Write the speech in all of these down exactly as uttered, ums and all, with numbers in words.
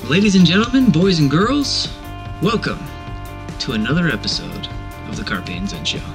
Ladies and gentlemen, boys and girls, welcome to another episode of the Carpe and Zen Show.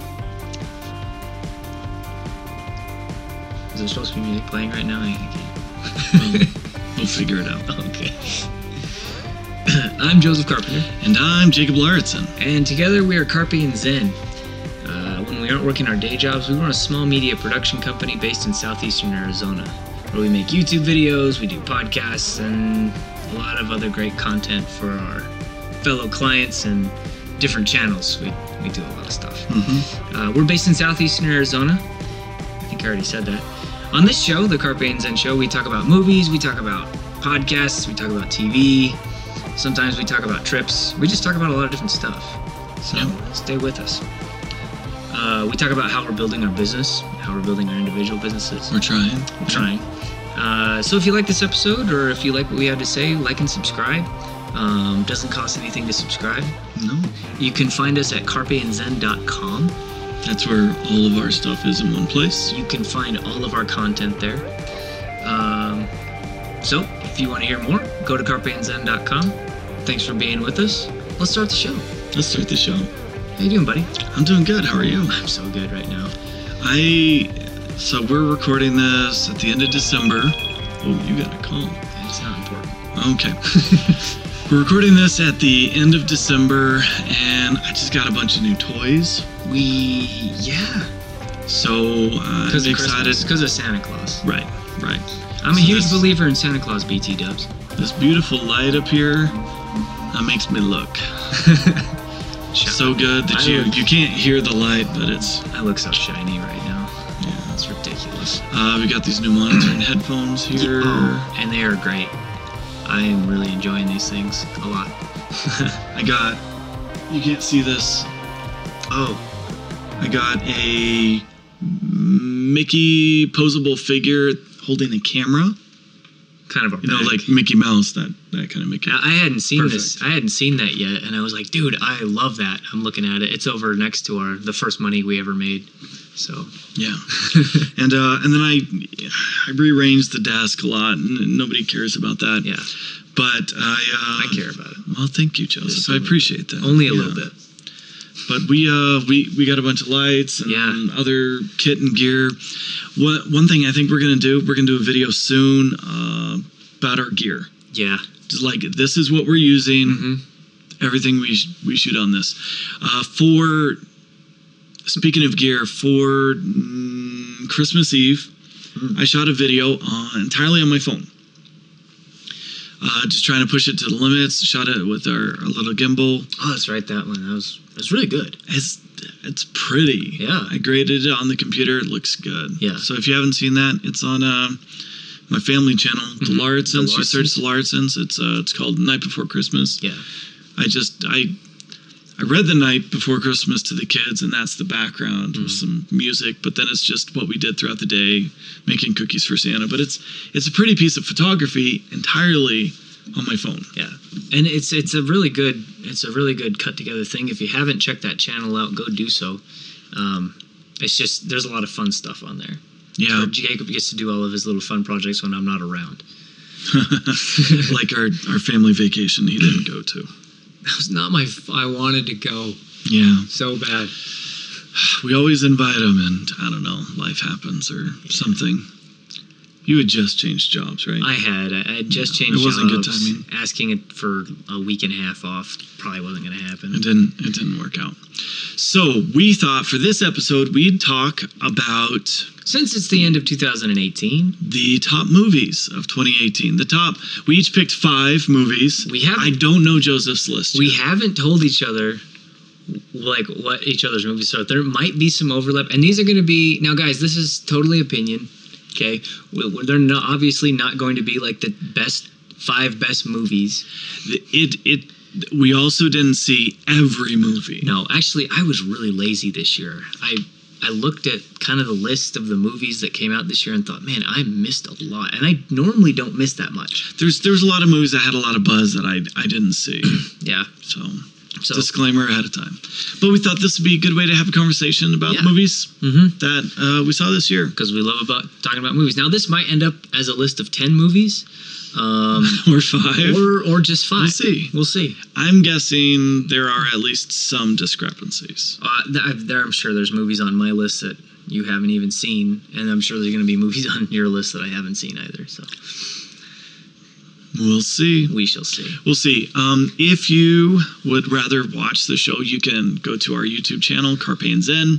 Is there supposed to be music playing right now? I can't. We'll figure it out. Okay. I'm Joseph Carpenter. And I'm Jacob Lauritsen. And together we are Carpe and Zen. Uh, when we aren't working our day jobs, we run a small media production company based in southeastern Arizona, where we make YouTube videos, we do podcasts, and a lot of other great content for our fellow clients and different channels. We we do a lot of stuff. Mm-hmm. Uh, we're based in southeastern Arizona. I think I already said that. On this show, the Carpe and Zen Show, we talk about movies, we talk about podcasts, we talk about T V. Sometimes we talk about trips. We just talk about a lot of different stuff. So yeah. Stay with us. Uh, we talk about how we're building our business, how we're building our individual businesses. We're trying. We're trying. Uh, so if you like this episode, or if you like what we have to say, like and subscribe. Um, doesn't cost anything to subscribe. No. You can find us at carpe and zen dot com. That's where all of our stuff is in one place. You can find all of our content there. Um, so if you want to hear more, go to carpe and zen dot com. Thanks for being with us. Let's start the show. Let's start the show. How you doing, buddy? I'm doing good. How are you? I'm so good right now. I... So we're recording this at the end of December. Oh, you got a call. It's not important. Okay. We're recording this at the end of December, and I just got a bunch of new toys. We... yeah. So uh, I'm excited. Because of Santa Claus. Right, right. I'm a So huge this- believer in Santa Claus B T dubs. This beautiful light up here, that makes me look so good that I you, look- you can't hear the light, but it's... I look so shiny right now. Yeah. It's ridiculous. Uh, we got these new monitor and headphones here. Oh, and they are great. I am really enjoying these things a lot. I got, you can't see this. Oh, I got a Mickey posable figure holding a camera. kind of a You know, bag. like Mickey Mouse, that, that kind of Mickey. I I hadn't seen this. Perfect. I hadn't seen that yet, and I was like, dude, I love that. I'm looking at it. It's over next to our the first money we ever made. So Yeah. and uh, and then I I rearranged the desk a lot, and nobody cares about that. yeah, But I... Uh, I care about it. Well, thank you, Joseph. Just a I little appreciate that. Only a Yeah. little bit. But we uh we, we got a bunch of lights and Yeah. other kit and gear. One one thing I think we're gonna do, we're gonna do a video soon uh, about our gear. Yeah. Just like this is what we're using. Mm-hmm. Everything we sh- we shoot on this. Uh, for speaking of gear, for mm, Christmas Eve, Mm. I shot a video on, entirely on my phone. Uh, just trying to push it to the limits. Shot it with our, our little gimbal. Oh, that's right. That one. That was. That's really good. It's it's pretty. Yeah. I graded it on the computer. It looks good. Yeah. So if you haven't seen that, it's on uh, my family channel, The Mhm. Lauritsens. The You search Lauritsens. The Lauritsens. It's uh, it's called Night Before Christmas. Yeah. I just I I read The Night Before Christmas to the kids, and that's the background with Mhm. some music. But then it's just what we did throughout the day, making cookies for Santa. But it's it's a pretty piece of photography entirely on my phone. Yeah, and it's it's a really good it's a really good cut together thing. If you haven't checked that channel out, go do so. Um, it's just there's a lot of fun stuff on there. Yeah, Where Jacob gets to do all of his little fun projects when I'm not around. like our our family vacation he didn't go to. That was not my. F- I wanted to go Yeah. so bad. We always invite them, and I don't know, life happens or something. You had just changed jobs, right? I had I had just Yeah, changed it wasn't good jobs. timing. Asking it for a week and a half off probably wasn't going to happen. It didn't. It didn't work out. So we thought for this episode we'd talk about Since it's the end of two thousand eighteen, the top movies of twenty eighteen. The top. We each picked five movies. We haven't- I don't know Joseph's list. we yet. haven't told each other like what each other's movies are. There might be some overlap, and these are going to be now, guys. This is totally opinion. Okay, We- we- they're not obviously not going to be like the best five best movies. It. It. We also didn't see every movie. No, actually, I was really lazy this year. I I looked at kind of the list of the movies that came out this year and thought, man, I missed a lot, and I normally don't miss that much. There's there's a lot of movies that had a lot of buzz that I I didn't see. Yeah. So. So. Disclaimer ahead of time. But we thought this would be a good way to have a conversation about Yeah. movies Mm-hmm. that uh, we saw this year. Because we love about talking about movies. Now, this might end up as a list of ten movies, Um, or five. or or just five. We'll see. We'll see. I'm guessing there are at least some discrepancies. Uh, th- there, I'm sure there's movies on my list that you haven't even seen, and I'm sure there's going to be movies on your list that I haven't seen either. So we'll see. We shall see. We'll see. Um, if you would rather watch the show, you can go to our YouTube channel, Carpe and Zen.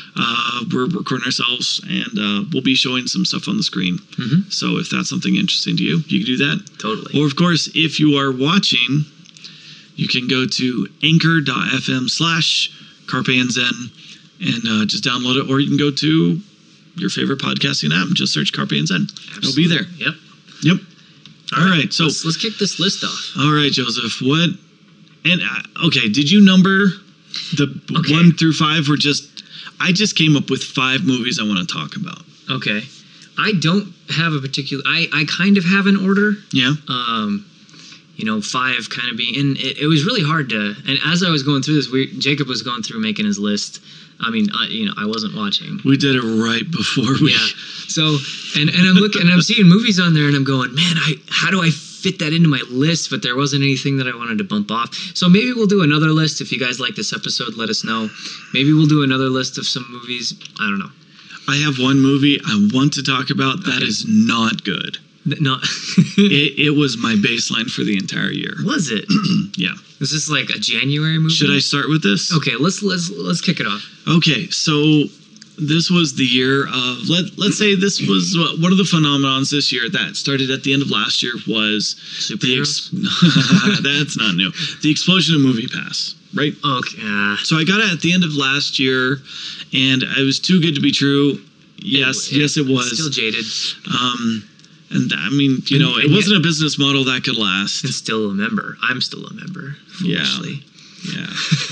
Uh, we're recording ourselves, and uh, we'll be showing some stuff on the screen. Mm-hmm. So if that's something interesting to you, you can do that. Totally. Or, of course, if you are watching, you can go to anchor.fm slash Carpe and Zen and uh, just download it. Or you can go to your favorite podcasting app and just search Carpe and Zen. Absolutely. It'll be there. Yep. Yep. All, all right. right. So let's, let's kick this list off. All right, Joseph. What? And uh, okay, did you number the Okay. one through five? Or just I just came up with five movies I want to talk about. Okay. I don't have a particular. I I kind of have an order. Yeah. Um, you know, five kind of being, and it, it was really hard to. And as I was going through this, we Jacob was going through making his list. I mean, I, you know, I wasn't watching. We did it right before we. Yeah. So, and, and I'm looking, and I'm seeing movies on there, and I'm going, man, I how do I fit that into my list? But there wasn't anything that I wanted to bump off. So maybe we'll do another list. If you guys like this episode, let us know. Maybe we'll do another list of some movies. I don't know. I have one movie I want to talk about that Okay. is not good. Not. It, it was my baseline for the entire year. Was it? Yeah. Was this like a January movie? Should I start with this? Okay, let's let's let's kick it off. Okay, so this was the year of, let, let's say this was uh, one of the phenomenons this year that started at the end of last year was the Superheroes? ex- that's not new. The explosion of MoviePass, right? Okay. Uh, So I got it at the end of last year, and it was too good to be true. Yes, it- yes, it was. Still jaded. Um, and I mean, you And- know, it and wasn't yet- a business model that could last. And still a member. I'm still a member. Yeah. Foolishly. Yeah.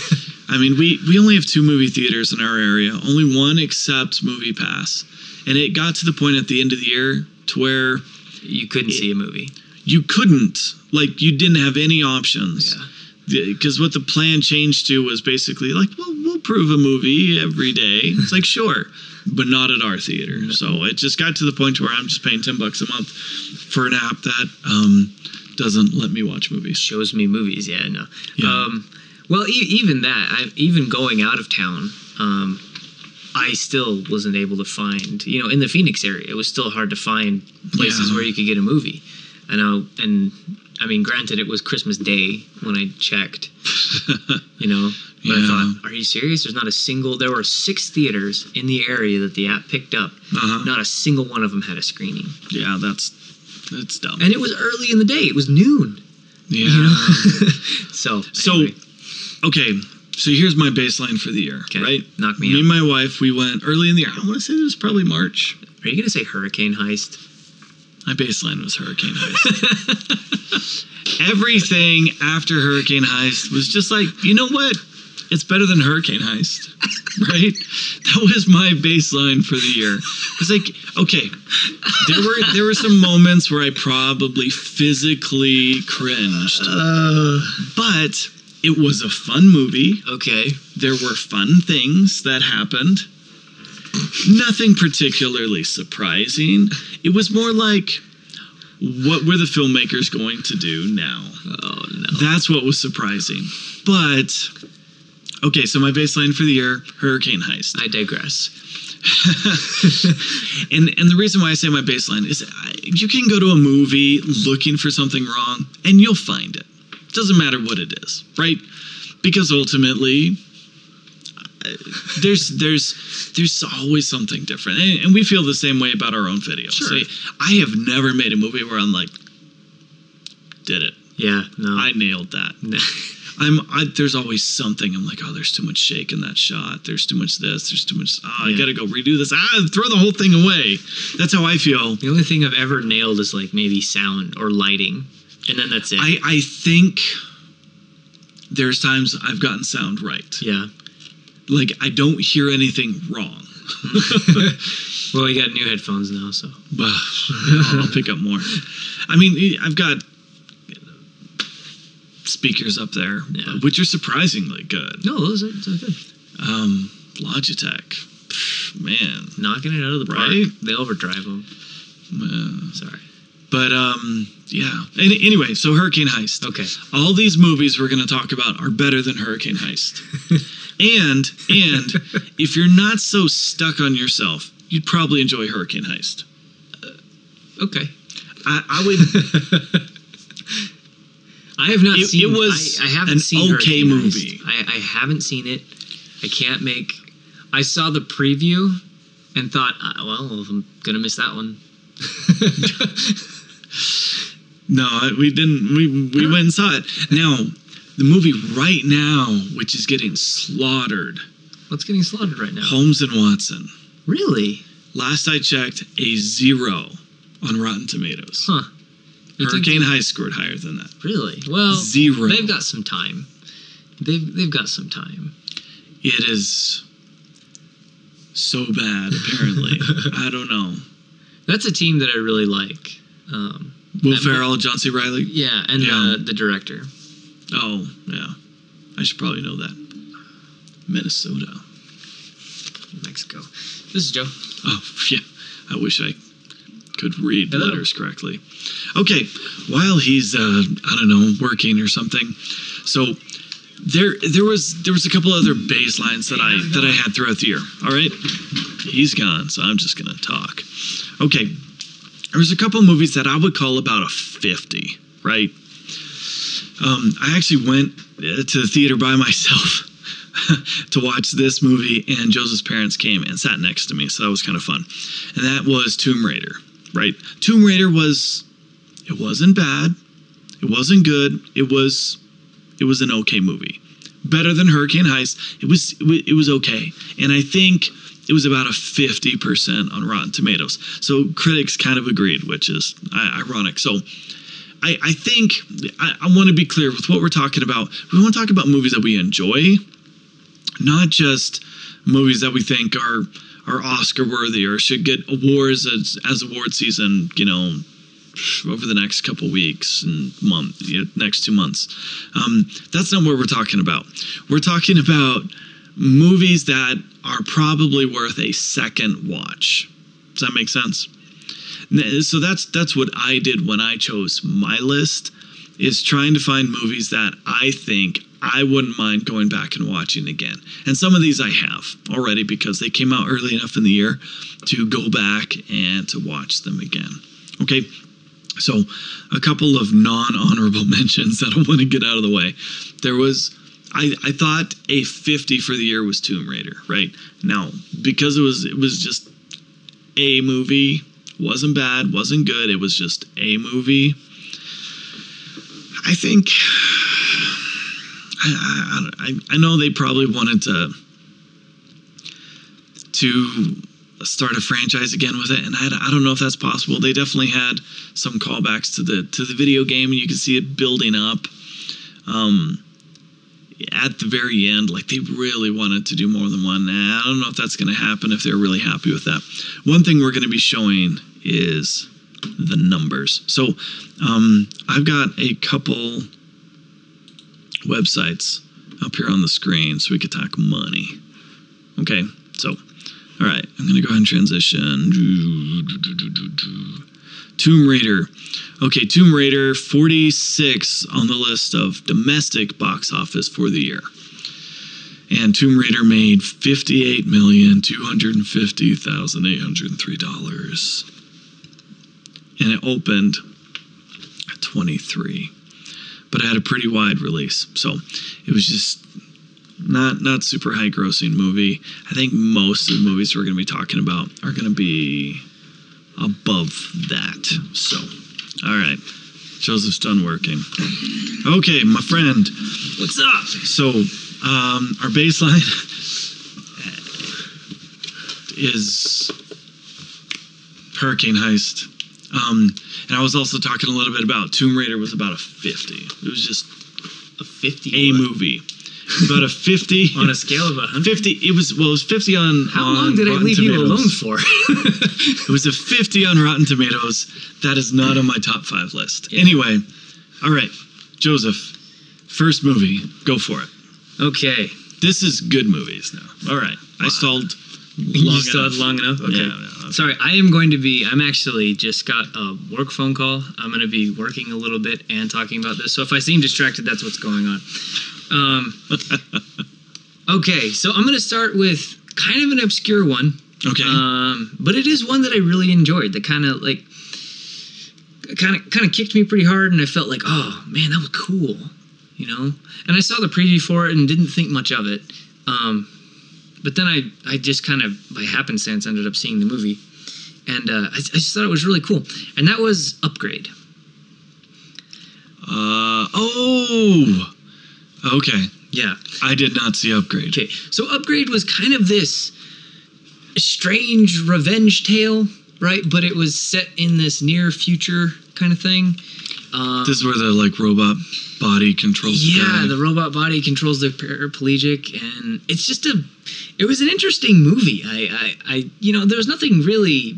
I mean, we, we only have two movie theaters in our area. Only one accepts MoviePass. And it got to the point at the end of the year to where You couldn't see a movie. you couldn't, like, you didn't have any options. Yeah. Because what the plan changed to was basically like, well, we'll prove a movie every day. It's like, sure, but not at our theater. So it just got to the point where I'm just paying ten bucks a month for an app that um, doesn't let me watch movies. Shows me movies. Yeah, no. Yeah. Um, well, e- even that, I, even going out of town, um, I still wasn't able to find, you know, in the Phoenix area, it was still hard to find places Yeah. where you could get a movie. And I, and I mean, granted, it was Christmas Day when I checked, you know, but Yeah. I thought, are you serious? There's not a single, there were six theaters in the area that the app picked up. Uh-huh. Not a single one of them had a screening. Yeah, that's that's dumb. And it was early in the day. It was noon. Yeah. You know? so, So, anyway. okay, so here's my baseline for the year, Okay, right? knock me Me up. and my wife, we went early in the year. I want to say it was probably March. Are you going to say Hurricane Heist? My baseline was Hurricane Heist. Everything after Hurricane Heist was just like, you know what? It's better than Hurricane Heist, right? That was my baseline for the year. It's like, okay, there were there were some moments where I probably physically cringed, Uh, but it was a fun movie. okay. There were fun things that happened. Nothing particularly surprising. It was more like, what were the filmmakers going to do now? Oh, no. That's what was surprising. But, okay, so my baseline for the year, Hurricane Heist. I digress. and and the reason why I say my baseline is I, you can go to a movie looking for something wrong, and you'll find it. It doesn't matter what it is, right? Because ultimately, uh, there's there's there's always something different, and, and we feel the same way about our own videos. Sure. So I have never made a movie where I'm like, did it. Yeah, no. I nailed that. No. I'm. I, there's always something. I'm like, oh, there's too much shake in that shot. There's too much this. There's too much. Oh, I Yeah. gotta go redo this. Ah, throw the whole thing away. That's how I feel. The only thing I've ever nailed is like maybe sound or lighting, and then that's it. I I think there's times I've gotten sound right. yeah. Like I don't hear anything wrong. Well, you got new headphones now, so. But I'll pick up more. I mean, I've got speakers up there, Yeah. which are surprisingly good. No, those are, those are good. Um, Logitech, man. Knocking it out of the park. Right? They overdrive them. Uh, Sorry. But um, yeah. Any, anyway, so Hurricane Heist. Okay. All these movies we're going to talk about are better than Hurricane Heist. and and if you're not so stuck on yourself, you'd probably enjoy Hurricane Heist. Uh, okay. I, I would. I have not it, seen. It was I, I haven't an seen okay Hurricane movie. Heist. I, I haven't seen it. I can't make. I saw the preview and thought, uh, well, I'm gonna miss that one. No, we didn't. We we went and saw it. Now, the movie right now, which is getting slaughtered. What's getting slaughtered right now? Holmes and Watson. Really? Last I checked, a zero on Rotten Tomatoes. Huh. You Hurricane think- Heist scored higher than that. Really? Well, Zero. They've got some time. They've they've got some time. It is so bad, apparently. I don't know. That's a team that I really like. Um, Will and- Ferrell, John C. Reilly? Yeah, and Yeah. The, the director. Oh, yeah. I should probably know that. Minnesota. Mexico. This is Joe. Oh, yeah. I wish I could read Hello. letters correctly. Okay, while he's, uh, I don't know, working or something. So there there was there was a couple other baselines that I that I had throughout the year. All right? He's gone, so I'm just going to talk. Okay. There was a couple movies that I would call about a fifty, right? Um, I actually went to the theater by myself to watch this movie, and Joseph's parents came and sat next to me, so that was kind of fun. And that was Tomb Raider, right? Tomb Raider was, it wasn't bad, it wasn't good, it was, it was an okay movie. Better than Hurricane Heist. It was, it was, it was okay, and I think it was about a fifty percent on Rotten Tomatoes. So critics kind of agreed, which is ironic. So I, I think I, I want to be clear with what we're talking about. We want to talk about movies that we enjoy, not just movies that we think are are Oscar worthy or should get awards as, as award season, you know, over the next couple weeks and month, you know, next two months. Um, that's not what we're talking about. We're talking about movies that are probably worth a second watch. Does that make sense? So that's that's what I did when I chose my list, is trying to find movies that I think I wouldn't mind going back and watching again. And some of these I have already because they came out early enough in the year to go back and to watch them again. Okay, so a couple of non-honorable mentions that I want to get out of the way. There was, I, I thought a fifty for the year was Tomb Raider, right? Now, because it was it was just a movie, wasn't bad, wasn't good, it was just a movie. I think I, I, I know they probably wanted to to start a franchise again with it, and I, I don't know if that's possible. They definitely had some callbacks to the to the video game, and you can see it building up. Um, at the very end, like they really wanted to do more than one. I don't know if that's going to happen, if they're really happy with that. One thing we're going to be showing is the numbers. So um, I've got a couple websites up here on the screen so we could talk money. Okay, so, all right, I'm going to go ahead and transition. Tomb Raider. Okay, Tomb Raider, forty-six on the list of domestic box office for the year. And Tomb Raider made fifty-eight million two hundred fifty thousand eight hundred three dollars. And it opened at twenty-three. But it had a pretty wide release. So it was just not not super high grossing movie. I think most of the movies we're going to be talking about are going to be above that. So, all right. Joseph's done working. Okay, my friend. What's up? So, um, our baseline is Hurricane Heist. Um, and I was also talking a little bit about Tomb Raider was about a fifty. It was just A fifty? a movie. About a fifty. On a scale of a hundred? fifty. It was, well, it was fifty on How on long did I Rotten leave Tomatoes. you alone for? It was a fifty on Rotten Tomatoes. That is not on my top five list. Yeah. Anyway, all right, Joseph, first movie, go for it. Okay. This is good movies now. All right, I stalled you long still enough. had long enough? Okay. Yeah, yeah, okay. Sorry, I am going to be, I'm actually just got a work phone call. I'm going to be working a little bit and talking about this. So if I seem distracted, that's what's going on. Um, okay, so I'm going to start with kind of an obscure one. Okay. Um, but it is one that I really enjoyed. That kind of like, kind of kind of kicked me pretty hard, and I felt like, oh man, that was cool, you know. And I saw the preview for it and didn't think much of it. Um, but then I I just kind of by happenstance ended up seeing the movie, and uh, I, I just thought it was really cool. And that was Upgrade. Uh oh. Okay. Yeah. I did not see Upgrade. Okay. So Upgrade was kind of this strange revenge tale, right? But it was set in this near future kind of thing. Um, This is where the like robot body controls. yeah, the, the robot body controls the paraplegic, and it's just a. It was an interesting movie. I, I, I you know, there was nothing really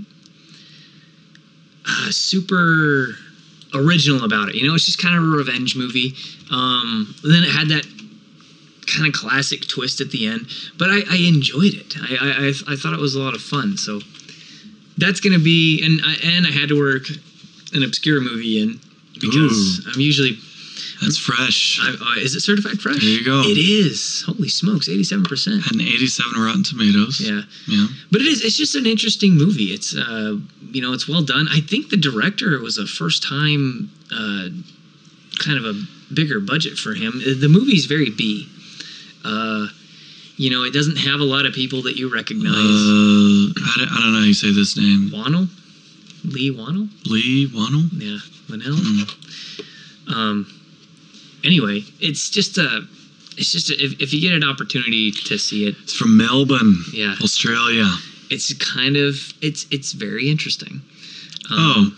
uh, super original about it. You know, it's just kind of a revenge movie. Um, and then it had that kind of classic twist at the end, but I, I enjoyed it. I, I, I, I thought it was a lot of fun. So that's gonna be, and I, and I had to work an obscure movie in because Ooh. I'm usually. That's fresh. I, uh, is it certified fresh? There you go. It is. Holy smokes, eighty-seven percent. And eighty-seven Rotten Tomatoes. Yeah. Yeah. But it is. It's just an interesting movie. It's, uh, you know, it's well done. I think the director was a first time, uh, kind of a bigger budget for him. The movie's very B. Uh, you know, it doesn't have a lot of people that you recognize. Uh, I, don't, I don't know how you say this name. Wannell? Lee Wannell? Lee Wannell? Yeah. Linnell? Mm. Um. Anyway, it's just a. It's just a, if if you get an opportunity to see it, It's from Melbourne, Yeah. Australia. it's kind of it's it's very interesting. Oh. Um,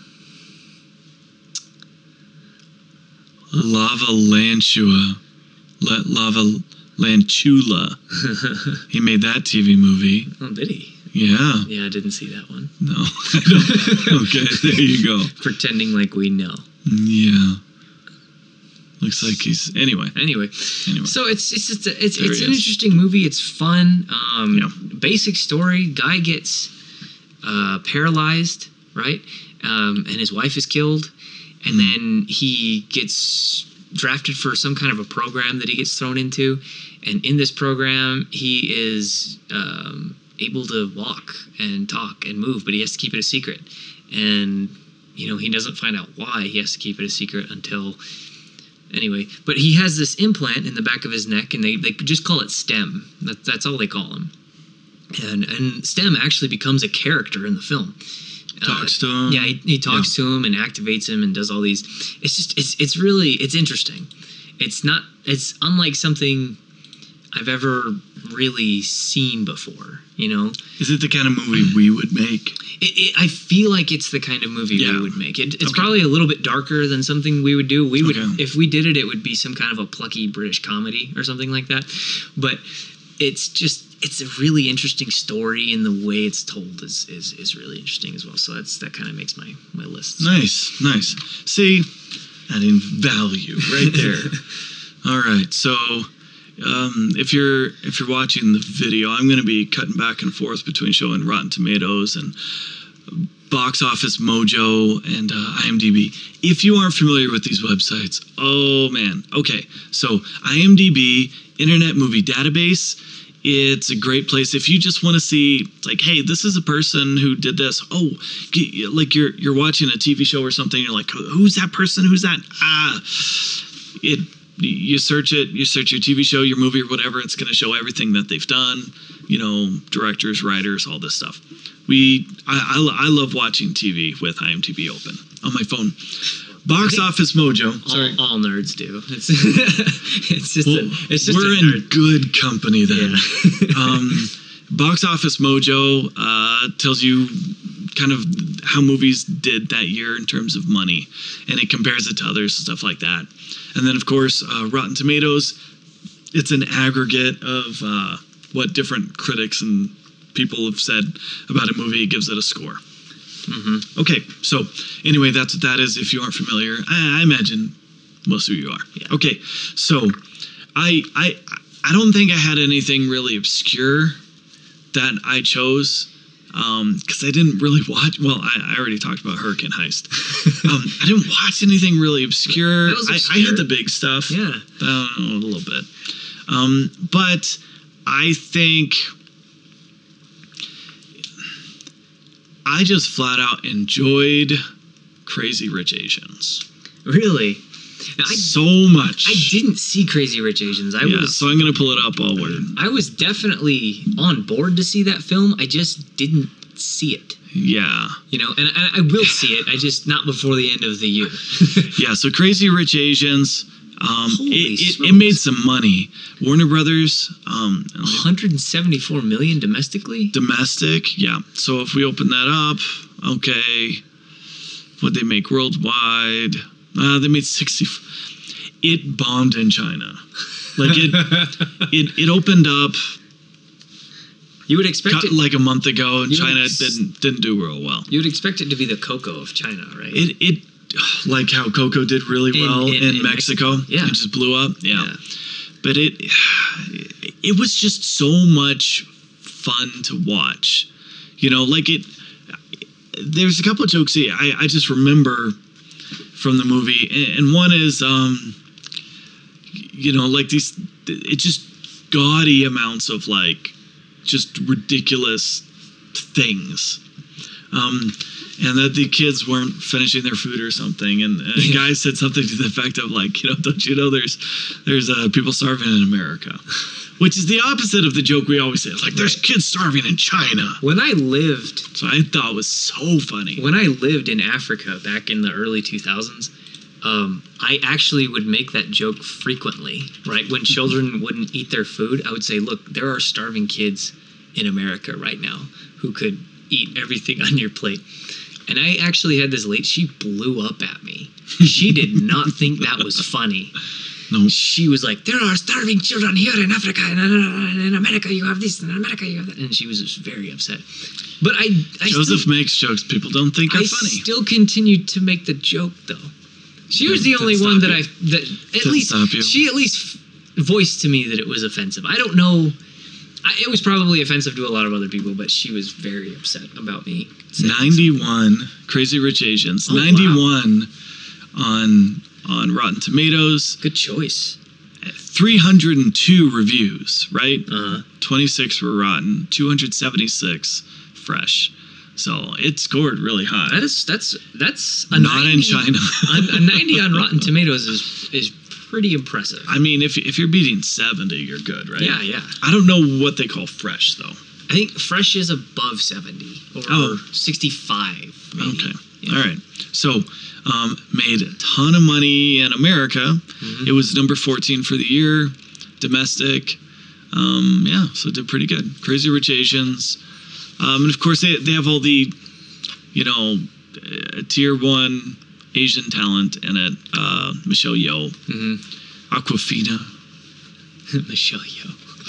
Lava Lanchua. La- Lava Lanchula. He made that T V movie. Oh, did he? Yeah. Yeah, I didn't see that one. No. I don't. Okay, there you go. Pretending like we know. Yeah. Looks like he's anyway. Anyway, Anyway. so it's it's just a, it's There it's he an is. interesting movie. It's fun. Um, Yeah. Basic story: guy gets uh, paralyzed, right? Um, and his wife is killed, and then he gets drafted for some kind of a program that he gets thrown into, and in this program he is um, able to walk and talk and move, but he has to keep it a secret. And you know, he doesn't find out why he has to keep it a secret until. Anyway, but he has this implant in the back of his neck, and they, they just call it STEM. That, that's all they call him. And and STEM actually becomes a character in the film. Talks Uh, to him. Yeah, he, he talks to him and activates him and does all these. It's just it's it's really it's interesting. It's not it's unlike something I've ever really seen before. You know, Is it the kind of movie we would make? it, it, I feel like it's the kind of movie Yeah. we would make. It, it's Okay. probably a little bit darker than something we would do. We would, Okay. if we did it, it would be some kind of a plucky British comedy or something like that. But it's just, it's a really interesting story, and the way it's told is is, is really interesting as well. So that's that kind of makes my my list. Nice, nice. See, adding value right there. All right, so um, if you're if you're watching the video, I'm going to be cutting back and forth between showing Rotten Tomatoes and Box Office Mojo and uh, IMDb. If you aren't familiar with these websites, oh man. Okay, so IMDb, Internet Movie Database. It's a great place if you just want to see, like, hey, this is a person who did this. Oh, g- like you're you're watching a T V show or something. You're like, who's that person? Who's that? Ah, it. You search it. You search your T V show, your movie, or whatever. It's going to show everything that they've done. You know, directors, writers, all this stuff. We, I, I, lo- I love watching T V with IMDb open on my phone. Box Office Mojo. Sorry. All, all nerds do. It's it's just Well, a, it's just we're a in nerd. good company then. Yeah. um, Box Office Mojo uh, tells you kind of how movies did that year in terms of money, and it compares it to others and stuff like that. And then, of course, uh, Rotten Tomatoes, it's an aggregate of uh, what different critics and people have said about a movie. It gives it a score. Mm-hmm. Okay, so anyway, that's what that is. If you aren't familiar, I, I imagine most of you are. Yeah. Okay, so I I I don't think I had anything really obscure that I chose because um, I didn't really watch. Well, I, I already talked about Hurricane Heist. um, I didn't watch anything really obscure. That was obscure. I, I hit the big stuff. Yeah, uh, a little bit. Um, but I think I just flat out enjoyed Crazy Rich Asians. Really? Now, I, so much. I didn't see Crazy Rich Asians. I yeah, was. So I'm gonna pull it up while we're. I was definitely on board to see that film. I just didn't see it. Yeah. You know, and I, I will see it. I just not before the end of the year. Yeah. So Crazy Rich Asians. Um, Holy it, it, it made some money. Warner Brothers. Um, one hundred seventy-four million domestically. Domestic. Yeah. So if we open that up, okay, what they make worldwide. Uh, they made sixty. It bombed in China. Like it, it, it opened up. You would expect it like a month ago, and China ex- didn't didn't do real well. You would expect it to be the Coco of China, right? It it like how Coco did really well in, in, in, in Mexico. Mexico. Yeah, it just blew up. Yeah. yeah, but it it was just so much fun to watch. You know, like it. There's a couple of jokes I I just remember from the movie, and one is, um, you know, like these, it's just gaudy amounts of like, just ridiculous things, um, and that the kids weren't finishing their food or something, and a guy said something to the effect of like, you know, don't you know there's there's uh, people starving in America, which is the opposite of the joke we always say. It's like there's kids starving in China. When I lived, so I thought it was so funny. When I lived in Africa back in the early two thousands, um, I actually would make that joke frequently. Right, when children wouldn't eat their food, I would say, "Look, there are starving kids in America right now who could eat everything on your plate." And I actually had this lady. She blew up at me. She did not think that was funny. No. She was like, there are starving children here in Africa, and in America you have this, and in America you have that. And she was just very upset. But I, I Joseph still, makes jokes people don't think are I funny. I still continued to make the joke, though. She was the only one that I, that at least, she at least voiced to me that it was offensive. I don't know. I, it was probably offensive to a lot of other people, but she was very upset about me. ninety-one, Crazy Rich Asians. Oh, ninety-one wow. on... on Rotten Tomatoes. Good choice. three hundred two reviews, right? Uh-huh. twenty-six were rotten, two hundred seventy-six fresh. So it scored really high. That is that's that's a not ninety, in China. a, a ninety on Rotten Tomatoes is is pretty impressive. I mean, if if you're beating seventy, you're good, right? Yeah, yeah. I don't know what they call fresh though. I think fresh is above seventy or oh. sixty-five. Maybe. Okay. Yeah. All right. So. Um, made a ton of money in America. Mm-hmm. It was number fourteen for the year, domestic. Um, yeah, so it did pretty good. Crazy Rich Asians. Um, and of course, they they have all the, you know, uh, tier one Asian talent in it. Uh, Michelle Yeoh, mm-hmm. Awkwafina. Michelle Yeoh.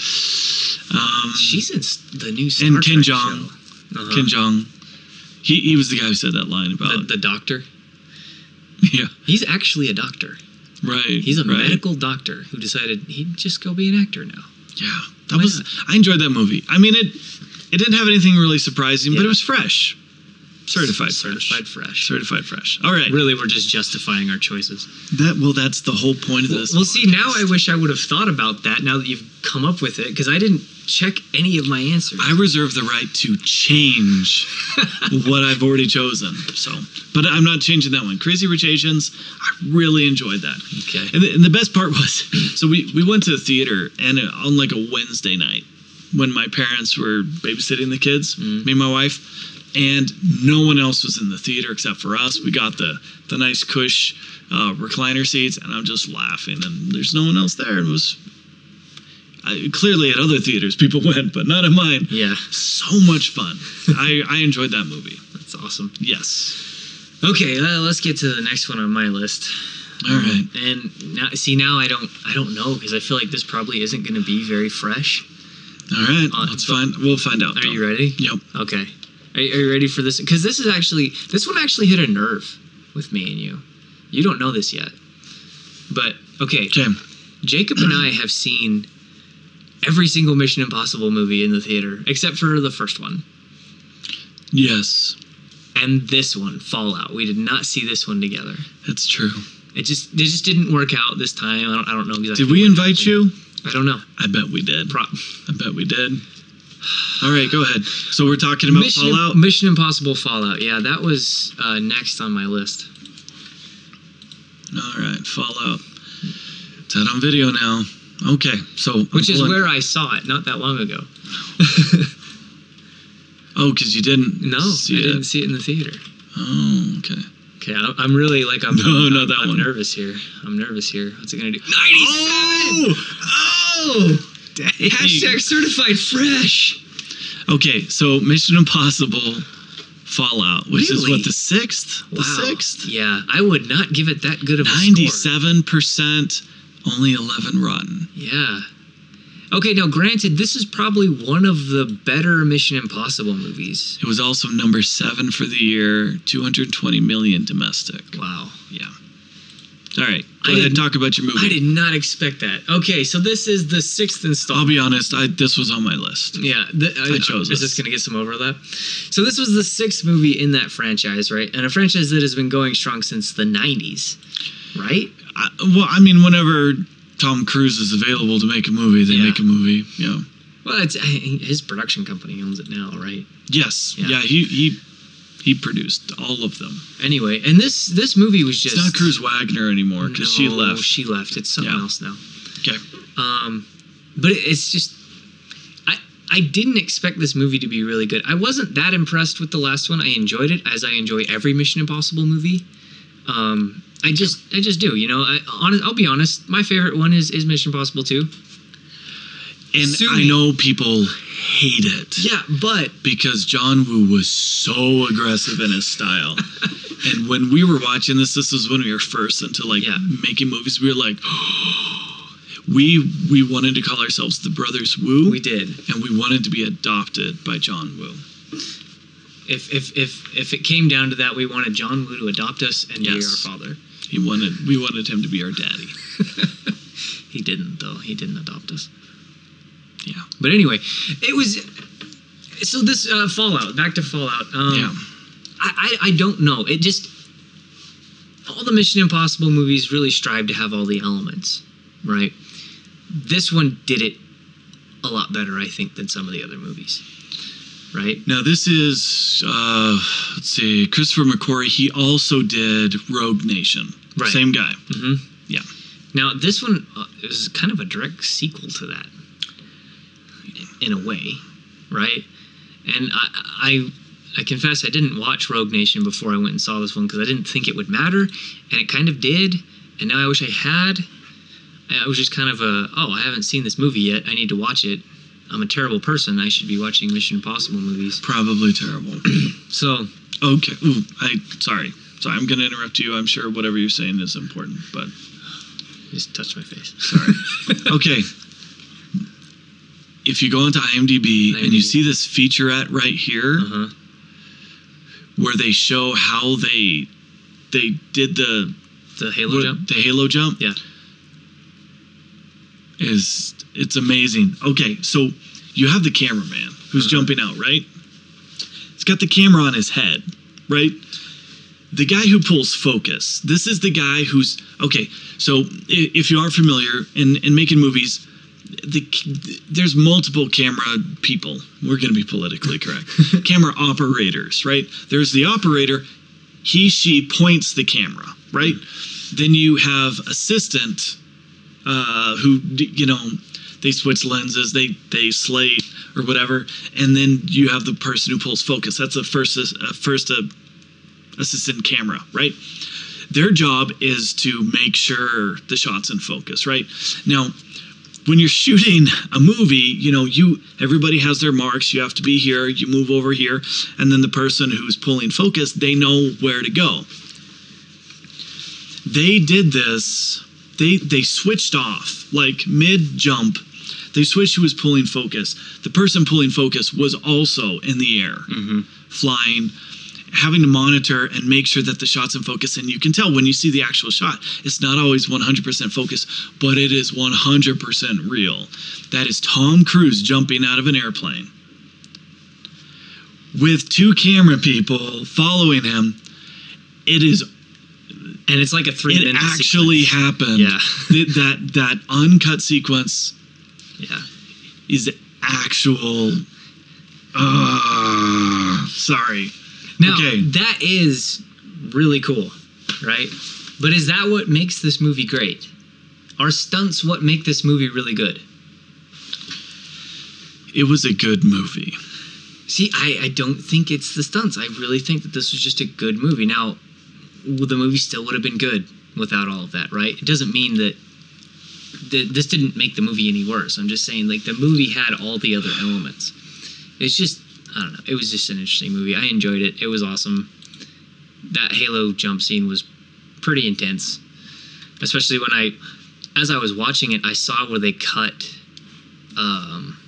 Um, She's in the new Star and Ken Trek Jeong. show. Uh-huh. Ken Jeong. He he was the guy who said that line about the, the doctor. Yeah. He's actually a doctor. Right. He's a right. medical doctor who decided he'd just go be an actor now. Yeah. That Why was not? I enjoyed that movie. I mean it it didn't have anything really surprising, yeah. but it was fresh. Certified fresh. Certified fresh. Certified fresh. All right. Really, we're just justifying our choices. That well, that's the whole point of this. Well, well see, now I wish I would have thought about that now that you've come up with it, because I didn't check any of my answers. I reserve the right to change what I've already chosen. So, but I'm not changing that one. Crazy Rich Asians, I really enjoyed that. Okay. And the, and the best part was, so we, we went to the theater, and on like a Wednesday night, when my parents were babysitting the kids, mm. me and my wife, and no one else was in the theater except for us. We got the, the nice cush uh, recliner seats, and I'm just laughing, and there's no one else there. It was I, clearly at other theaters people went, but not at mine. Yeah. So much fun. I, I enjoyed that movie. That's awesome. Yes. Okay, uh, let's get to the next one on my list. All right. Um, and now, see, now I don't, I don't know, because I feel like this probably isn't going to be very fresh. All right. Uh, let's find. We'll find out. Are though. you ready? Yep. Okay. Are, are you ready for this? Because this is actually, this one actually hit a nerve with me and you. You don't know this yet. But, okay. Okay. Jacob and I have seen every single Mission Impossible movie in the theater, except for the first one. Yes. And this one, Fallout. We did not see this one together. That's true. It just it just didn't work out this time. I don't, I don't know exactly. Did we invite you? I don't know. I bet we did. Pro- I bet we did. All right, go ahead. So we're talking about Mission, Fallout? Mission Impossible Fallout. Yeah, that was uh, next on my list. All right, Fallout. It's out on video now. Okay, so... Which is pulling... where I saw it, not that long ago. Oh, because you didn't No, see I it. didn't see it in the theater. Oh, okay. Okay, I'm really like I'm, No, I'm, not that I'm one. nervous here. I'm nervous here. What's it gonna do? Oh! Oh! Dang. Hashtag certified fresh. Okay, so Mission Impossible Fallout, which is Really? what, the sixth? The Wow. sixth? Yeah, I would not give it that good of a score. ninety-seven percent, only eleven rotten. Yeah. Okay, now granted, this is probably one of the better Mission Impossible movies. It was also number seven for the year, two hundred twenty million domestic. Wow. Yeah. All right, go I ahead and didn't- talk about your movie. I did not expect that. Okay, so this is the sixth I'll installment. be honest, I this was on my list. Yeah, the, I chose Is this. this going to get some overlap? So this was the sixth movie in that franchise, right? And a franchise that has been going strong since the nineties, right? I, well, I mean, whenever Tom Cruise is available to make a movie, they Yeah. make a movie. Yeah. Well, it's his production company owns it now, right? Yes. Yeah. Yeah. he he he produced all of them. Anyway, and this this movie was just It's not Cruise Wagner anymore because she No, left. She left. It's something Yeah. else now. Okay. Um, but it's just, I I didn't expect this movie to be really good. I wasn't that impressed with the last one. I enjoyed it as I enjoy every Mission Impossible movie. Um, I just I just do. You know, I, honest, I'll be honest. My favorite one is is Mission Impossible two. And Sue I me. know people hate it. Yeah, but Because John Woo was so aggressive in his style. And when we were watching this, this was when we were first into like Yeah. making movies. We were like, we we wanted to call ourselves the Brothers Woo. we did. And we wanted to be adopted by John Woo. If if if if it came down to that, we wanted John Woo to adopt us and be Yes. our father. He wanted we wanted him to be our daddy. He didn't though. He didn't adopt us. Yeah. But anyway, it was so this uh, Fallout. Back to Fallout. Um, Yeah. I, I I don't know. It just all the Mission Impossible movies really strive to have all the elements, right? This one did it a lot better, I think, than some of the other movies, right? Now this is uh, let's see, Christopher McQuarrie. He also did Rogue Nation. Right. Same guy. Mm-hmm. Yeah. Now this one uh, is kind of a direct sequel to that, in a way, right? And I, I, I confess I didn't watch Rogue Nation before I went and saw this one because I didn't think it would matter, and it kind of did. And now I wish I had. I was just kind of a, oh, I haven't seen this movie yet. I need to watch it. I'm a terrible person. I should be watching Mission Impossible movies. Probably terrible. So, Okay. Ooh, I sorry. Sorry, I'm going to interrupt you. I'm sure whatever you're saying is important, but just touch my face. sorry. Okay. If you go onto IMDb and you see this featurette right here, Uh-huh. where they show how they they did the The Halo what- jump? the Halo jump, Yeah. is it's amazing. Okay, so you have the cameraman who's Uh-huh. jumping out, right? He's got the camera on his head, right? The guy who pulls focus. This is the guy who's okay. So i- if you aren't familiar in, in making movies, the, there's multiple camera people. We're going to be politically correct. Camera operators, right? There's the operator. He, she points the camera, right? Then you have assistant uh, who, d- you know, they switch lenses, they they slate or whatever, and then you have the person who pulls focus. That's the first uh, first uh, assistant camera, right? Their job is to make sure the shot's in focus, right? Now, when you're shooting a movie, you know, you everybody has their marks. You have to be here. You move over here, and then the person who's pulling focus, they know where to go. They did this. They they switched off like mid jump. They switched who was pulling focus. The person pulling focus was also in the air, Mm-hmm. flying, having to monitor and make sure that the shot's in focus. And you can tell when you see the actual shot, it's not always one hundred percent focus, but it is one hundred percent real. That is Tom Cruise jumping out of an airplane with two camera people following him. It is, and it's like a three it minute actually sequence. happened. Yeah. that, that that uncut sequence Yeah. is actual. Uh, sorry. Now, okay. that is really cool, right? But is that what makes this movie great? Are stunts what make this movie really good? It was a good movie. See, I, I don't think it's the stunts. I really think that this was just a good movie. Now, the movie still would have been good without all of that, right? It doesn't mean that the, this didn't make the movie any worse. I'm just saying, like, the movie had all the other elements. It's just, I don't know. It was just an interesting movie. I enjoyed it. It was awesome. That Halo jump scene was pretty intense. Especially when I, as I was watching it, I saw where they cut um,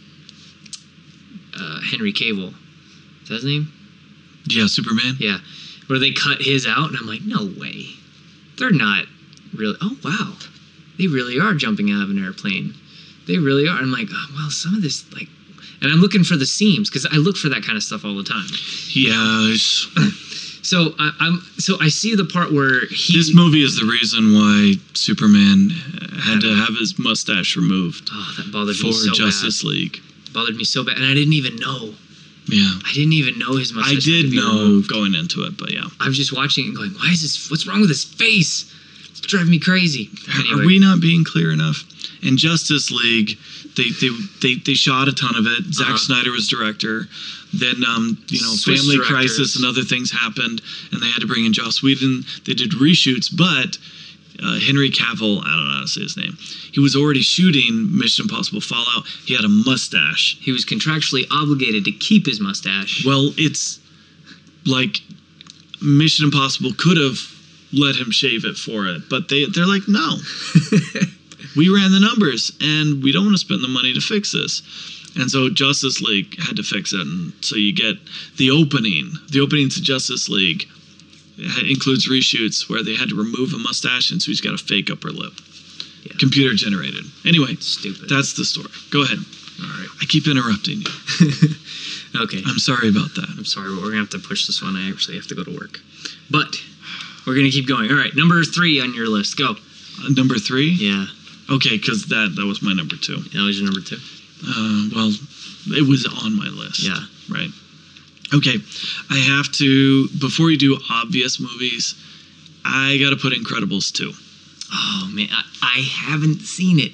uh, Henry Cavill. Is that his name? Yeah, Superman. Yeah. Where they cut his out, and I'm like, no way. They're not really, oh, wow. They really are jumping out of an airplane. They really are. I'm like, oh, well, some of this, like, and I'm looking for the seams, because I look for that kind of stuff all the time. Yes. So I, I'm so I see the part where he. This movie is the reason why Superman had to have his mustache removed. Oh, that bothered for me so Justice bad. League. Bothered me so bad, and I didn't even know. Yeah. I didn't even know his mustache. I had did to be know removed. going into it, but yeah. I was just watching it and going, "Why is this? What's wrong with his face? It's driving me crazy." Anyway. Are we not being clear enough? In Justice League, they they they, they shot a ton of it. Zack Uh-huh. Snyder was director. Then, um, you know, Swiss family directors. crisis and other things happened, and they had to bring in Joss Whedon. They did reshoots, but uh, Henry Cavill, I don't know how to say his name, he was already shooting Mission Impossible Fallout. He had a mustache. He was contractually obligated to keep his mustache. Well, it's like Mission Impossible could have let him shave it for it, but they they're like, no. We ran the numbers, and we don't want to spend the money to fix this. And so Justice League had to fix it. And so you get the opening. The opening to Justice League includes reshoots where they had to remove a mustache, and so he's got a fake upper lip. Yeah. Computer generated. Anyway, Stupid. that's the story. Go ahead. All right. I keep interrupting you. Okay. I'm sorry about that. I'm sorry, but we're going to have to push this one. I actually have to go to work. But we're going to keep going. All right. Number three on your list. Go. Uh, number three? Yeah. Okay, because that, that was my number two. That was your number two. Uh, well, it was on my list. Yeah. Right. Okay. I have to, before you do obvious movies, I got to put Incredibles two. Oh, man. I, I haven't seen it.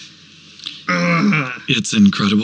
It's incredible.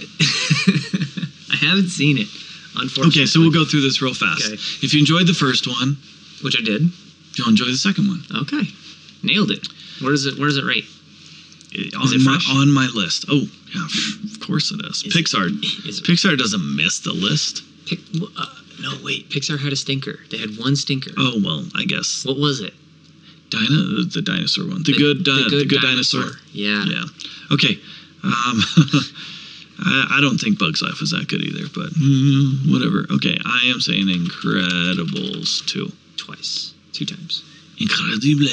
I haven't seen it, unfortunately. Okay, so we'll go through this real fast. Okay. If you enjoyed the first one, Which I did. you'll enjoy the second one. Okay. Nailed it. Where does it, where does it rate? On it my fresh? on my list. Oh, yeah, of course it is. Is Pixar. it- is it- Pixar doesn't miss the list. Pic, uh, no, wait. Pixar had a stinker. They had one stinker. Oh well, I guess. What was it? Dino, the dinosaur one. The, good, di- the good, dinosaur. Yeah. Yeah. Okay. Um, I, I don't think Bug's Life was that good either, but mm, whatever. Okay, I am saying Incredibles two. Twice. Two times. Incredible.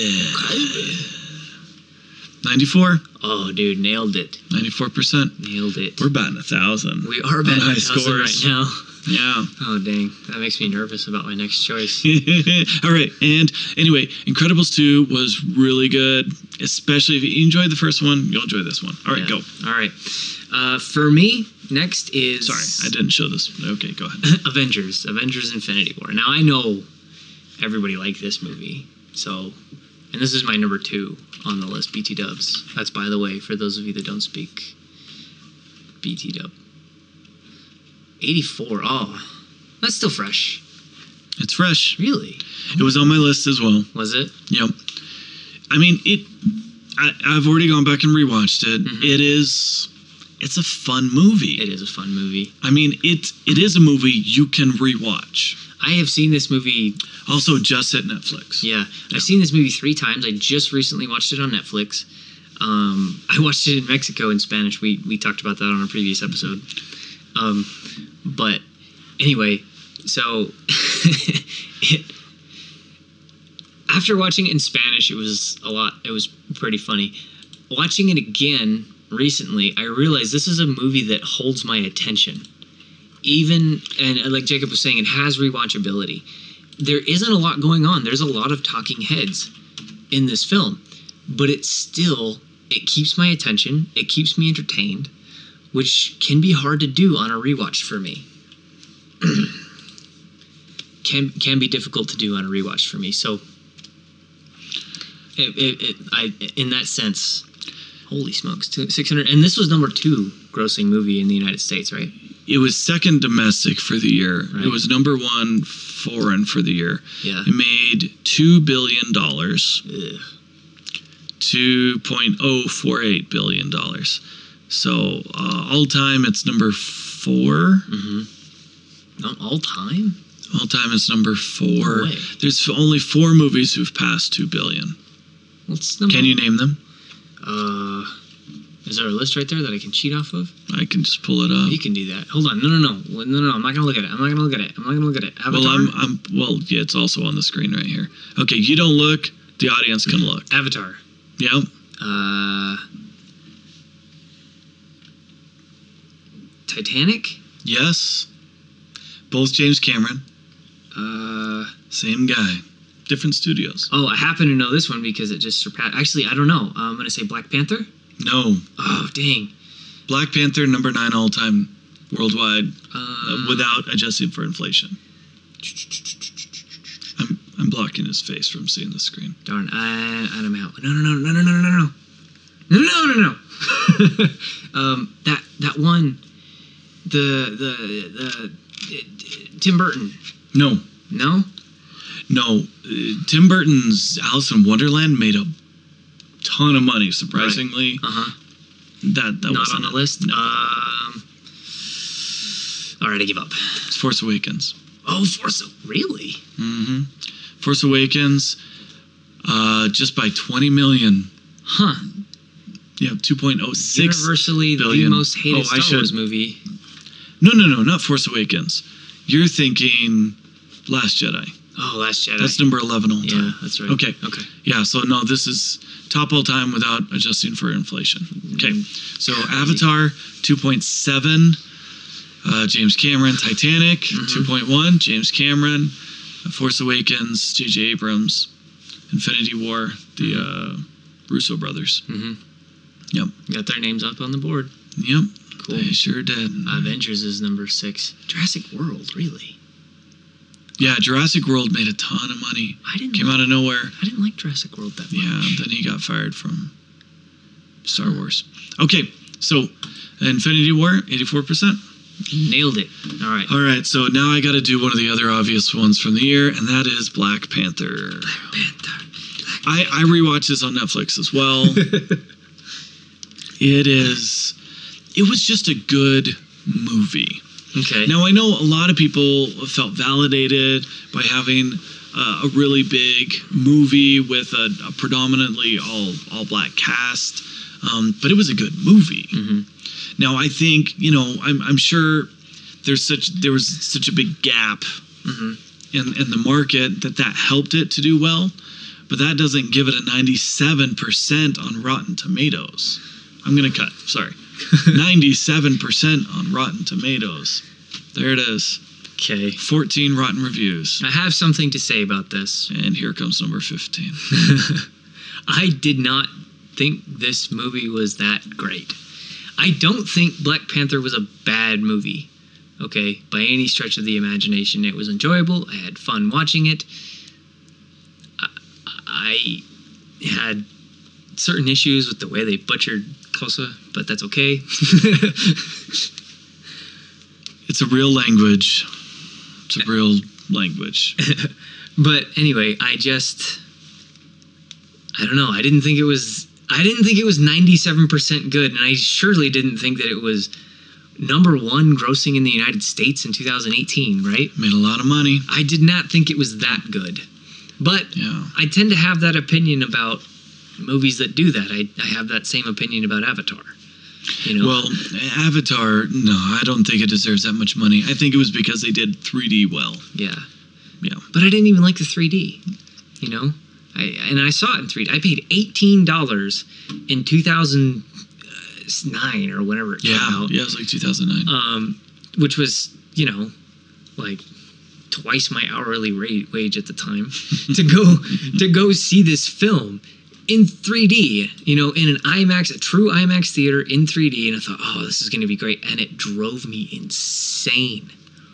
ninety-four. Oh, dude, nailed it. ninety-four percent. Nailed it. We're batting a thousand. We are betting high a thousand scores. right now. Yeah. Oh, dang. That makes me nervous about my next choice. All right. And anyway, Incredibles two was really good, especially if you enjoyed the first one, you'll enjoy this one. All right, Yeah. go. All right. Uh, for me, next is... Sorry, I didn't show this. Okay, go ahead. Avengers. Avengers Infinity War. Now, I know everybody liked this movie, so... And this is my number two on the list, B T Dubs. That's, by the way, for those of you that don't speak B T Dub. eighty-four. Oh, that's still fresh. It's fresh. Really? It was on my list as well. Was it? Yep. I mean, it. I, I've already gone back and rewatched it. Mhm. It is. It's a fun movie. It is a fun movie. I mean, it. It is a movie you can rewatch. I have seen this movie... Also, just hit Netflix. Yeah, Yeah. I've seen this movie three times. I just recently watched it on Netflix. Um, I watched it in Mexico in Spanish. We we talked about that on a previous episode. Um, but anyway, so it, after watching it in Spanish, it was a lot. It was pretty funny. Watching it again recently, I realized this is a movie that holds my attention. Even, and like Jacob was saying, it has rewatchability. There isn't a lot going on. There's a lot of talking heads in this film, but it still, it keeps my attention. It keeps me entertained, which can be hard to do on a rewatch for me. can can be difficult to do on a rewatch for me. So, it, it, it, I in that sense, holy smokes, six hundred, and this was number two grossing movie in the United States, right? It was second domestic for the year. Right. It was number one foreign for the year. Yeah. It made two billion dollars. Ugh. two point oh four eight billion dollars. So uh, all time it's number four. Mm-hmm. Not all time? All time it's number four. No way. There's only four movies who've passed two billion. What's number Can you name them? Uh, is there a list right there that I can cheat off of? I can just pull it up. You can do that. Hold on. No, no, no. No, no, no. I'm not going to look at it. I'm not going to look at it. I'm not going to look at it. Avatar? Well, I'm, I'm, well, yeah, it's also on the screen right here. Okay, you don't look. The audience can look. Avatar. Yeah. Uh, Titanic? Yes. Both James Cameron. Uh, Same guy. Different studios. oh, I happen to know this one because it just surpassed. Actually, I don't know. I'm going to say Black Panther. No. Oh, dang. Black Panther, number nine all time worldwide, Uh, uh, without adjusting for inflation. I'm I'm blocking his face from seeing the screen. Darn, I, I'm out. No, no, no, no, no, no, no, no, no, no, no, no. um, that that one, the the the uh, Tim Burton. No, No. no. Uh, Tim Burton's Alice in Wonderland made a ton of money. Surprisingly, Uh huh. that that Not wasn't on the it. list. No. Um. All right, I give up. It's Force Awakens. Oh, Force. Really? Mm-hmm. Force Awakens, uh, just by twenty million. Huh. Yeah, two point oh six. Universally billion. the most hated Oh, I Star should- Wars movie. No, no, no, not Force Awakens. You're thinking Last Jedi. Oh, Last Jedi. That's number eleven all time. Yeah, that's right. Okay. Okay. Yeah, so no, this is top all time without adjusting for inflation. Okay, so Crazy. Avatar, two point seven. Uh, James Cameron, Titanic, Mm-hmm. two point one. James Cameron, Force Awakens, J J Abrams, Infinity War, the uh, Russo brothers. Mm-hmm. Yep. Got their names up on the board. Yep. Cool. They sure did. Avengers is number six. Jurassic World, really? Yeah, Jurassic World made a ton of money. I didn't. Came like, out of nowhere. I didn't like Jurassic World that much. Yeah, then he got fired from Star Wars. Okay, so Infinity War, eighty-four percent. Nailed it. All right. All right, so now I got to do one of the other obvious ones from the year, and that is Black Panther. Black Panther. I, I rewatched this on Netflix as well. It is, it was just a good movie. Okay. Now, I know a lot of people felt validated by having uh, a really big movie with a, a predominantly all all black cast, um, but it was a good movie. Mm-hmm. Now, I think, you know, I'm, I'm sure there's such there was such a big gap Mm-hmm. in, in the market that that helped it to do well, but that doesn't give it a ninety-seven percent on Rotten Tomatoes. I'm going to cut, sorry. ninety-seven percent on Rotten Tomatoes. There it is. Okay. fourteen rotten reviews. I have something to say about this. And here comes number fifteen. I did not think this movie was that great. I don't think Black Panther was a bad movie. Okay, by any stretch of the imagination, it was enjoyable. I had fun watching it. I, I had certain issues with the way they butchered Xhosa, but that's okay. It's a real language. It's a real language. But anyway, I just, I don't know. I didn't think it was, I didn't think it was ninety-seven percent good. And I surely didn't think that it was number one grossing in the United States in two thousand eighteen, right? Made a lot of money. I did not think it was that good. But Yeah. I tend to have that opinion about movies that do that. I, I have that same opinion about Avatar. You know? Well, Avatar, no, I don't think it deserves that much money. I think it was because they did three D well. Yeah. Yeah. But I didn't even like the three D, you know? I, and I saw it in three D. I paid eighteen dollars in two thousand nine or whenever it yeah, came out. Yeah, it was like two thousand nine. Um, which was, you know, like twice my hourly rate wage at the time to go to go see this film in three D, you know, in an IMAX, a true IMAX theater in three D. And I thought, oh, this is going to be great. And it drove me insane.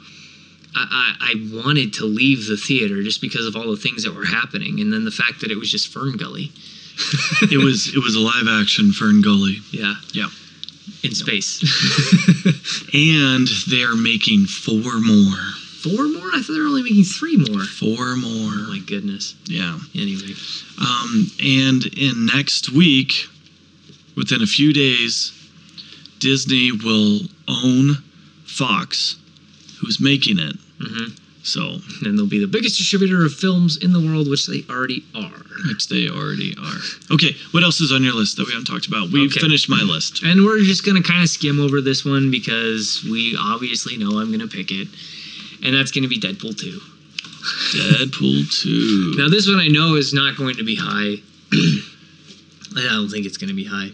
I, I, I wanted to leave the theater just because of all the things that were happening. And then the fact that it was just Fern Gully. it was it was a live action Fern Gully. Yeah. Yeah. In space. And they are making four more. Four more? I thought they were only making three more. Four more. Oh my goodness. Yeah. Anyway. Um, and in next week, within a few days, Disney will own Fox, who's making it. Mm-hmm. So. And they'll be the biggest distributor of films in the world, which they already are. Which they already are. Okay, what else is on your list that we haven't talked about? We've okay. finished my list. And we're just going to kind of skim over this one because we obviously know I'm going to pick it. And that's going to be Deadpool two. Deadpool two. Now, this one I know is not going to be high. I don't think it's going to be high.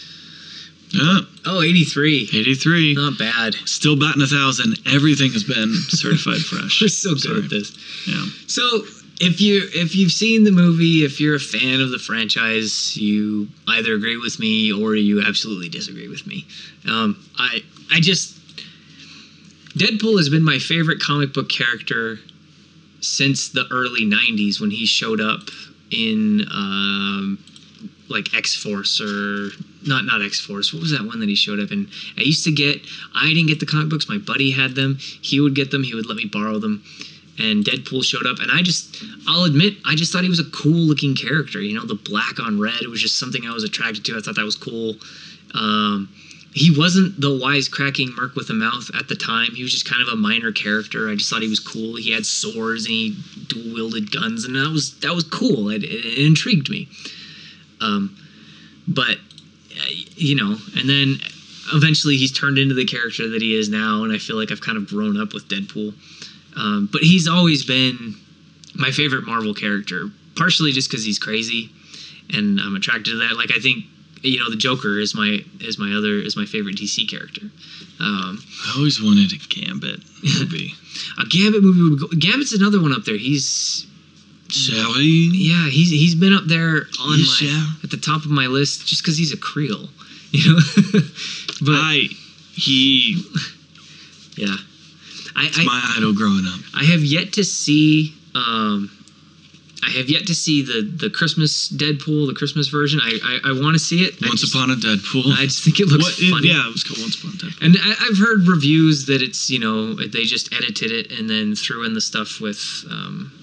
Uh, oh, eighty-three. eighty-three. Not bad. Still batting a thousand. Everything has been certified fresh. We're so good Sorry. at this. Yeah. So if you if you've seen the movie, if you're a fan of the franchise, you either agree with me or you absolutely disagree with me. Um, I I just Deadpool has been my favorite comic book character since the early nineties when he showed up in um, like X-Force or not not X-Force. What was that one that he showed up in? I used to get, I didn't get the comic books. My buddy had them. He would get them. He would let me borrow them. And Deadpool showed up. And I just, I'll admit, I just thought he was a cool looking character. You know, the black on red. It was just something I was attracted to. I thought that was cool. Um, he wasn't the wisecracking merc with a mouth at the time. He was just kind of a minor character. I just thought he was cool. He had swords and he dual wielded guns, and that was that was cool. It, it, it intrigued me. Um, but you know, and then eventually he's turned into the character that he is now, and I feel like I've kind of grown up with Deadpool. Um, but he's always been my favorite Marvel character, partially just because he's crazy, and I'm attracted to that. Like I think. You know, the Joker is my is my other is my favorite D C character. Um, I always wanted a Gambit movie. A Gambit movie would go. Gambit's another one up there. He's shall we? Yeah, he's he's been up there on You my shall? at the top of my list just because he's a Creole. You know, but I he yeah, I it's I, my idol growing up. I have yet to see. Um, I have yet to see the, the Christmas Deadpool, the Christmas version. I I, I want to see it. Once just, Upon a Deadpool. I just think it looks what, it, funny. Yeah, it was called Once Upon a Deadpool. And I, I've heard reviews that it's, you know, they just edited it and then threw in the stuff with um,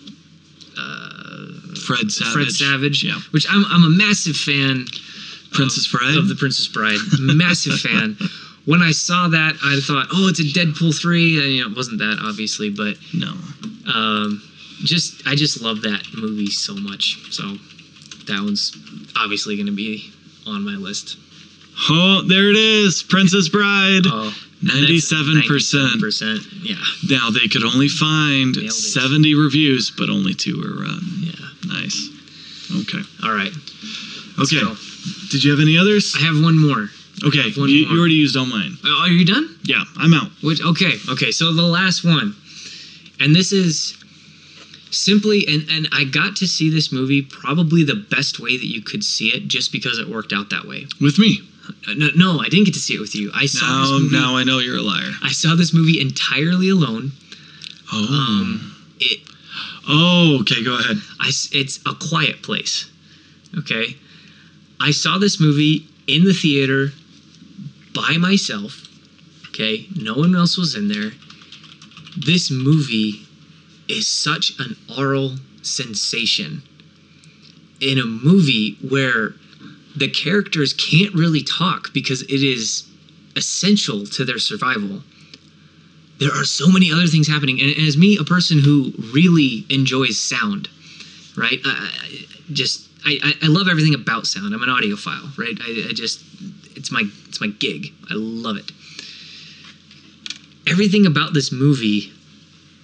uh, Fred Savage. Fred Savage, Yeah. which I'm I'm a massive fan. Princess of, Bride? of the Princess Bride, massive fan. When I saw that, I thought, oh, it's a Deadpool three. And, you know, it wasn't that obviously, but No. um, just I just love that movie so much. So that one's obviously going to be on my list. Oh, there it is. Princess Bride. Oh, ninety-seven percent. ninety-seven percent. Yeah. Now, they could only find Nailed it. seventy reviews, but only two were rotten. Yeah. Nice. Okay. All right. Let's Okay. go. Did you have any others? I have one more. Okay. one You, more. you already used all mine. Oh, are you done? Yeah, I'm out. Which okay, okay. So the last one, and this is simply, and and I got to see this movie probably the best way that you could see it, just because it worked out that way. With me. No, no I didn't get to see it with you. I saw Now, this movie. now I know you're a liar. I saw this movie entirely alone. Oh. Um, it. Oh, okay. Go ahead. I. It's A Quiet Place. Okay. I saw this movie in the theater by myself. Okay, no one else was in there. This movie is such an oral sensation. In a movie where the characters can't really talk because it is essential to their survival. There are so many other things happening. And as me, a person who really enjoys sound, right? I, I just I, I love everything about sound. I'm an audiophile, right? I, I just it's my it's my gig. I love it. Everything about this movie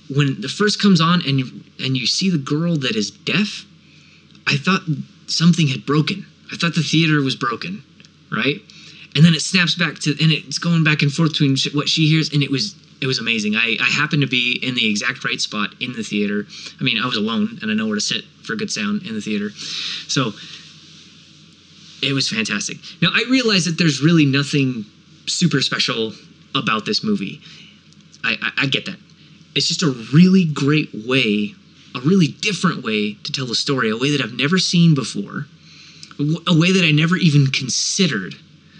when the first comes on and you, and you see the girl that is deaf, I thought something had broken. I thought the theater was broken, right? And then it snaps back to, and it's going back and forth between what she hears, and it was it was amazing. I, I happened to be in the exact right spot in the theater. I mean, I was alone, and I know where to sit for good sound in the theater. So it was fantastic. Now, I realize that there's really nothing super special about this movie. I, I, I get that. It's just a really great way, a really different way to tell a story, a way that I've never seen before, a way that I never even considered.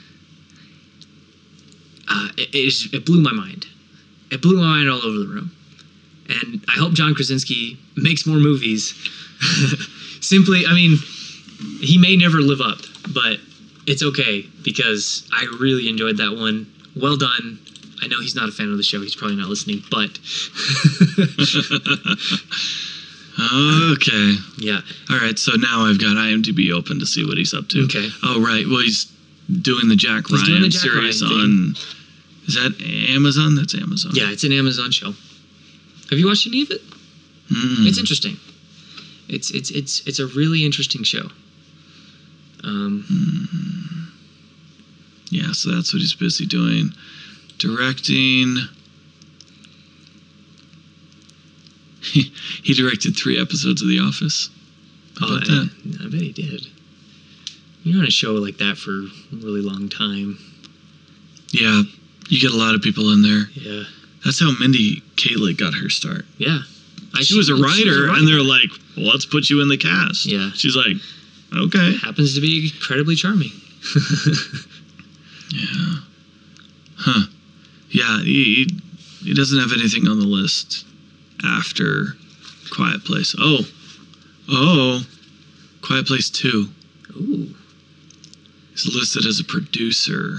Uh, it, it, is, it blew my mind. It blew my mind all over the room. And I hope John Krasinski makes more movies. Simply, I mean, he may never live up, but it's okay because I really enjoyed that one. Well done. I know he's not a fan of the show. He's probably not listening, but... Okay. Yeah. All right, so now I've got IMDb open to see what he's up to. Okay. Oh, right. Well, he's doing the Jack He's Ryan doing the Jack series Ryan on... Is that Amazon? That's Amazon. Yeah, it's an Amazon show. Have you watched any of it? Mm. It's interesting. It's it's it's it's a really interesting show. Um, mm. Yeah, so that's what he's busy doing. Directing. He, he directed three episodes of The Office. How oh, about I, that? I bet he did. You're on a show like that for a really long time. Yeah, you get a lot of people in there. Yeah. That's how Mindy Kaling got her start. Yeah. I, she, was a writer, she was a writer, and they're like, well, let's put you in the cast. Yeah. She's like, okay. Happens to be incredibly charming. Yeah. Huh. Yeah, he, he doesn't have anything on the list after Quiet Place. Oh. Oh. Quiet Place two. Ooh. He's listed as a producer.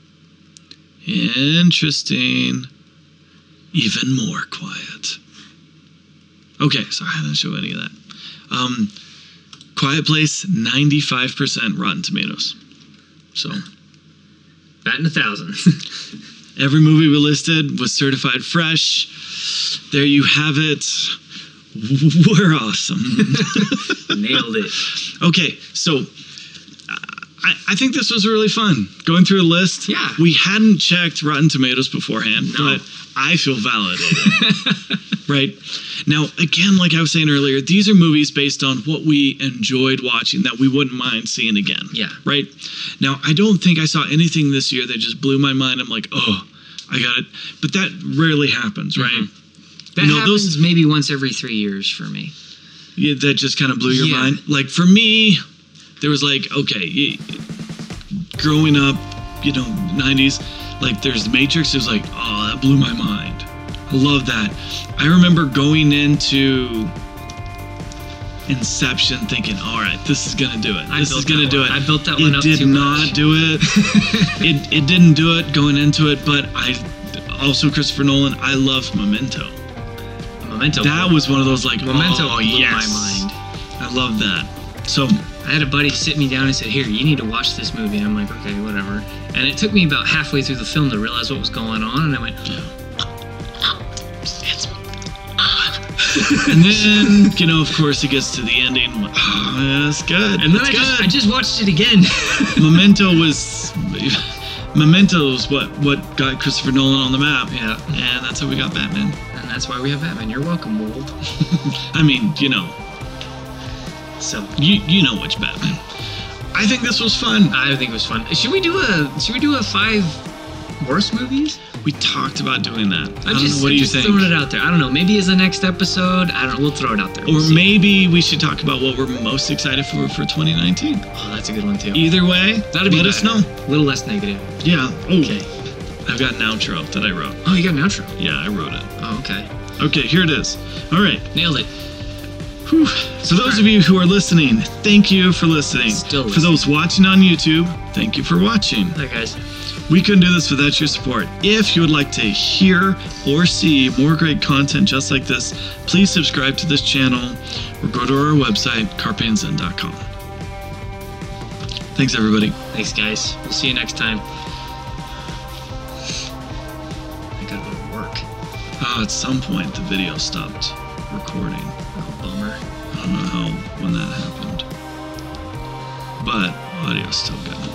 Interesting. Even more quiet. Okay, so I didn't show any of that. Um, Quiet Place, ninety-five percent Rotten Tomatoes. So, batting a thousand. every movie we listed was certified fresh. There you have it. We're awesome. Nailed it. Okay, so I, I think this was really fun. Going through a list. Yeah. We hadn't checked Rotten Tomatoes beforehand, No. but I feel validated. Right? Now, again, like I was saying earlier, these are movies based on what we enjoyed watching that we wouldn't mind seeing again. Yeah. Right? Now, I don't think I saw anything this year that just blew my mind. I'm like, oh, I got it. But that rarely happens, right? Mm-hmm. That you know, happens those, maybe once every three years for me. Yeah, that just kind of blew your Yeah. mind. Like, for me, there was like, okay, y- growing up, you know, nineties, like there's The Matrix. It was like, oh, that blew my mind. I love that. I remember going into Inception thinking, all right, this is gonna do it. I This built is gonna that do one. it. I built that it one up did too not much. do it. it it didn't do it going into it, but I also Christopher Nolan, I love Memento. Memento. That was one of those like, Memento oh blew yes. my mind. I love that. So I had a buddy sit me down and said, here, you need to watch this movie. And I'm like, okay, whatever. And it took me about halfway through the film to realize what was going on. And I went, it's and then, you know, of course, he gets to the ending. Oh, that's good. and then that's I just, good. I just watched it again. Memento was Memento was what what got Christopher Nolan on the map. Yeah. And that's how we got Batman. And that's why we have Batman. You're welcome, world. I mean, you know, So you you know which Batman. I think this was fun. I think it was fun. Should we do a Should we do a five worst movies? We talked about doing that. I I'm don't just, know. What do I'm you just think? throwing it out there. I don't know. Maybe as the next episode. I don't know. We'll throw it out there. Or We'll see. maybe we should talk about what we're most excited for for twenty nineteen. Oh, that's a good one too. Either way, That'd be let better. us know. A little less negative. Yeah. Oh, Okay. I've got an outro that I wrote. Oh, you got an outro. Yeah, I wrote it. Oh, okay. Okay, here it is. All right. Nailed it. Whew. So those of you who are listening, thank you for listening. Still For those watching on YouTube, thank you for watching. Hi, guys. We couldn't do this without your support. If you would like to hear or see more great content just like this, please subscribe to this channel or go to our website, carpe and zen dot com. Thanks, everybody. Thanks, guys. We'll see you next time. I gotta go to work. Uh, Oh, at some point the video stopped recording. Oh, bummer. I don't know how when that happened. But audio's still good.